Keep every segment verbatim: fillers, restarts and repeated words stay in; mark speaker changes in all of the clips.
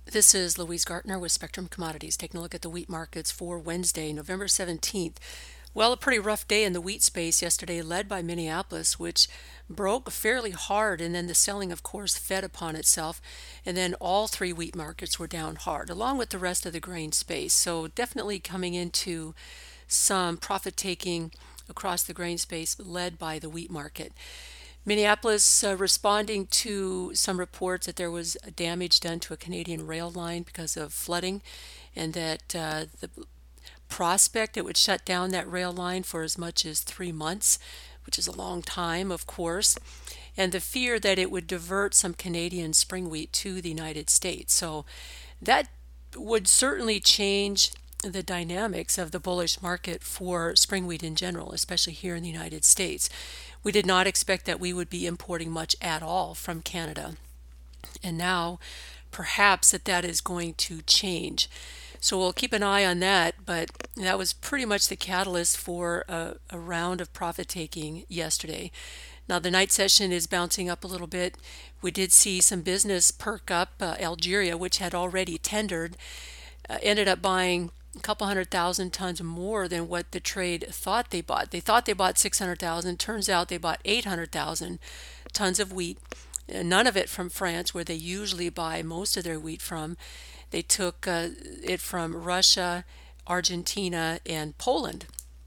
Speaker 1: This is Louise Gartner with Spectrum Commodities, taking a look at the wheat markets for Wednesday, November seventeenth. Well, a pretty rough day in the wheat space yesterday, led by Minneapolis, which broke fairly hard, and then the selling, of course, fed upon itself. And then all three wheat markets were down hard, along with the rest of the grain space. So, definitely coming into some profit taking across the grain space, led by the wheat market. Minneapolis uh, responding to some reports that there was damage done to a Canadian rail line because of flooding, and that uh, the prospect it would shut down that rail line for as much as three months, which is a long time, of course, and the fear that it would divert some Canadian spring wheat to the United States. So that would certainly change the dynamics of the bullish market for spring wheat in general, especially here in the United States. We did not expect that we would be importing much at all from Canada. And now perhaps that that is going to change. So we'll keep an eye on that, but that was pretty much the catalyst for a, a round of profit taking yesterday. Now the night session is bouncing up a little bit. We did see some business perk up. Uh, Algeria, which had already tendered, uh, ended up buying a couple hundred thousand tons more than what the trade thought they bought. They thought they bought six hundred thousand. Turns out they bought eight hundred thousand tons of wheat. None of it from France, where they usually buy most of their wheat from. They took uh, it from Russia, Argentina, and Poland,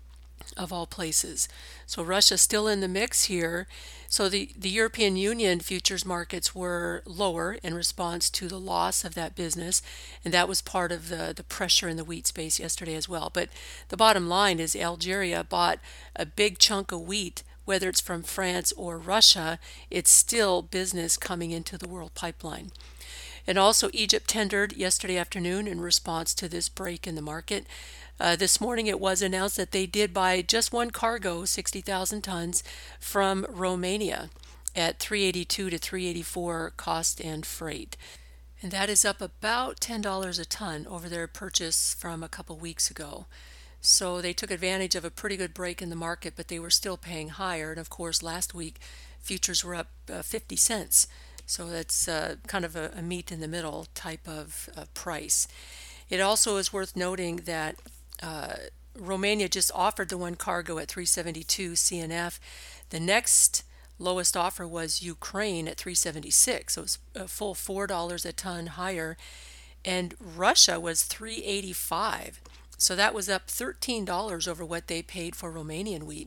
Speaker 1: of all places. So Russia's still in the mix here. So the, the European Union futures markets were lower in response to the loss of that business, and that was part of the, the pressure in the wheat space yesterday as well. But the bottom line is Algeria bought a big chunk of wheat, whether it's from France or Russia, it's still business coming into the world pipeline. And also, Egypt tendered yesterday afternoon in response to this break in the market. Uh, this morning, it was announced that they did buy just one cargo, sixty thousand tons, from Romania at three eighty-two to three eighty-four cost and freight. And that is up about ten dollars a ton over their purchase from a couple weeks ago. So they took advantage of a pretty good break in the market, but they were still paying higher. And of course, last week, futures were up uh, fifty cents. So that's uh, kind of a, a meet in the middle type of uh, price. It also is worth noting that uh, Romania just offered the one cargo at three seventy-two C N F. The next lowest offer was Ukraine at three seventy-six. So it was a full four dollars a ton higher. And Russia was three eighty-five. So that was up thirteen dollars over what they paid for Romanian wheat.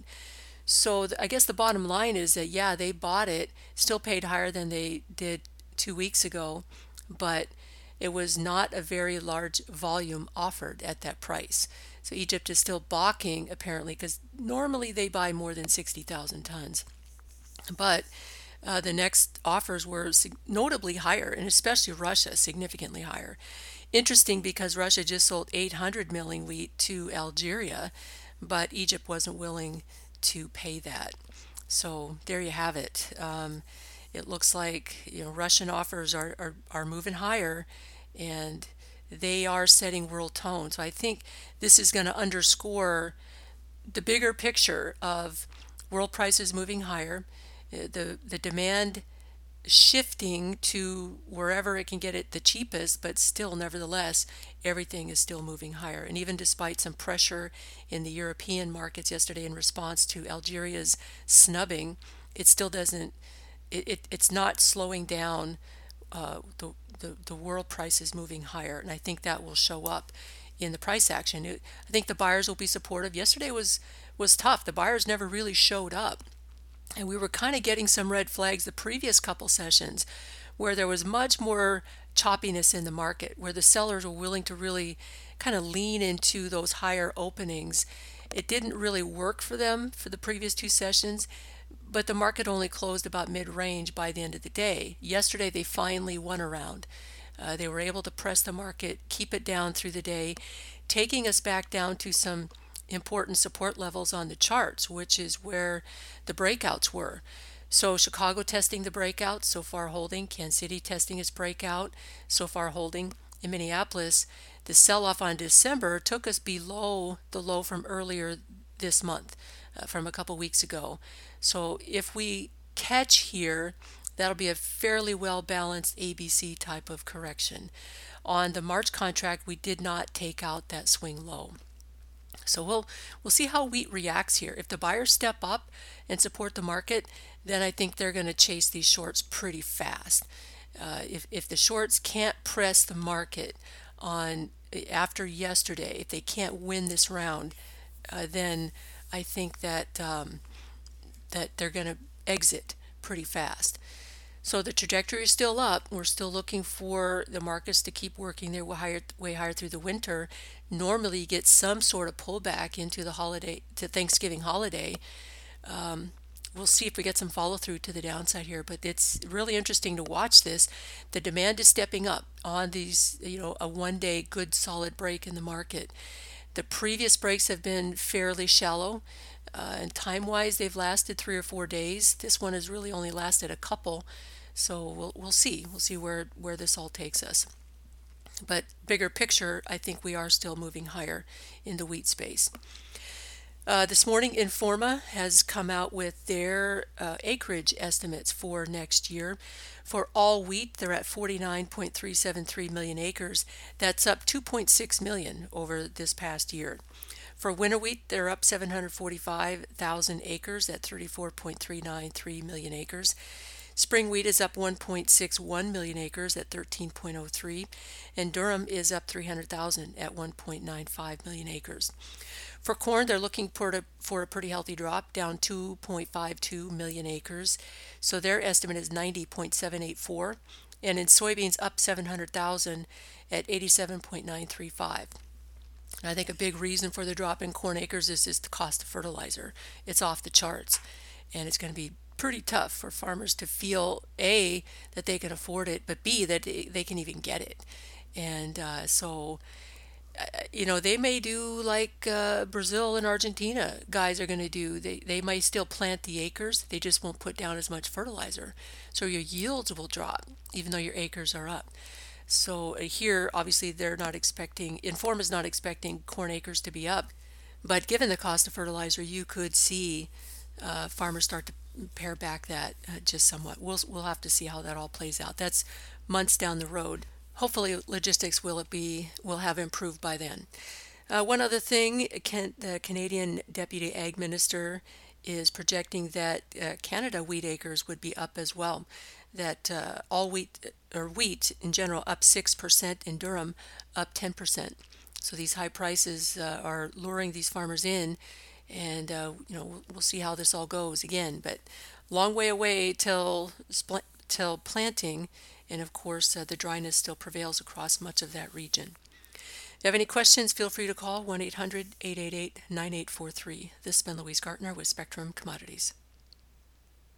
Speaker 1: So I guess the bottom line is that, yeah, they bought it, still paid higher than they did two weeks ago, but it was not a very large volume offered at that price. So Egypt is still balking, apparently, because normally they buy more than sixty thousand tons. But uh, the next offers were notably higher, and especially Russia, significantly higher. Interesting, because Russia just sold eight hundred milling wheat to Algeria, but Egypt wasn't willing to pay that. So there you have it. Um, it looks like you know Russian offers are, are, are moving higher, and they are setting world tone. So I think this is going to underscore the bigger picture of world prices moving higher, uh, the the demand shifting to wherever it can get it the cheapest, but still, nevertheless, everything is still moving higher. And even despite some pressure in the European markets yesterday in response to Algeria's snubbing, it still doesn't, it, it it's not slowing down. Uh, the, the, the world price is moving higher, and I think that will show up in the price action. It, I think the buyers will be supportive. Yesterday was, was tough. The buyers never really showed up. And we were kind of getting some red flags the previous couple sessions where there was much more choppiness in the market, where the sellers were willing to really kind of lean into those higher openings. It didn't really work for them for the previous two sessions, but the market only closed about mid-range by the end of the day. Yesterday, they finally won around. Uh, they were able to press the market, keep it down through the day, taking us back down to some important support levels on the charts, which is where the breakouts were. So Chicago testing the breakout, so far holding. Kansas City testing its breakout, so far holding. In Minneapolis, the sell-off on December took us below the low from earlier this month, uh, from a couple weeks ago. So if we catch here That'll be a fairly well balanced A B C type of correction. On the March contract, we did not take out that swing low. So we'll we'll see how wheat reacts here. If the buyers step up and support the market, then I think they're going to chase these shorts pretty fast. Uh, if if the shorts can't press the market on after yesterday, if they can't win this round, uh, then I think that um, that they're going to exit pretty fast. So the trajectory is still up. We're still looking for the markets to keep working their way higher, way higher through the winter. Normally, you get some sort of pullback into the holiday, to Thanksgiving holiday. Um, we'll see if we get some follow through to the downside here, but it's really interesting to watch this. The demand is stepping up on these, you know, a one day good solid break in the market. The previous breaks have been fairly shallow. Uh, and time-wise, they've lasted three or four days. This one has really only lasted a couple, so we'll we'll see. We'll see where where this all takes us. But bigger picture, I think we are still moving higher in the wheat space. Uh, this morning, Informa has come out with their uh, acreage estimates for next year. For all wheat, they're at forty-nine point three seven three million acres. That's up two point six million over this past year. For winter wheat, they're up seven hundred forty-five thousand acres at thirty-four point three nine three million acres. Spring wheat is up one point six one million acres at thirteen point oh three, and durum is up three hundred thousand at one point nine five million acres. For corn, they're looking for a, for a pretty healthy drop, down two point five two million acres. So their estimate is ninety point seven eight four, and in soybeans up seven hundred thousand at eighty-seven point nine three five. I think a big reason for the drop in corn acres is just the cost of fertilizer. It's off the charts, and it's going to be pretty tough for farmers to feel, A, that they can afford it, but B, that they can even get it. And uh, so, uh, you know, they may do like uh, Brazil and Argentina guys are going to do. They, they might still plant the acres, they just won't put down as much fertilizer. So your yields will drop, even though your acres are up. So uh, here, obviously, they're not expecting, Inform is not expecting corn acres to be up. But given the cost of fertilizer, you could see uh, farmers start to pare back that uh, just somewhat. We'll we'll have to see how that all plays out. That's months down the road. Hopefully, logistics will it be will have improved by then. Uh, one other thing, can, the Canadian Deputy Ag Minister is projecting that uh, Canada wheat acres would be up as well. That uh, all wheat or wheat in general up six percent, in durum up ten percent. So these high prices uh, are luring these farmers in, and uh, you know, we'll see how this all goes again. But long way away till till planting, and of course uh, the dryness still prevails across much of that region. If you have any questions, feel free to call one eight hundred, eight eight eight, nine eight four three. This has been Louise Gartner with Spectrum Commodities.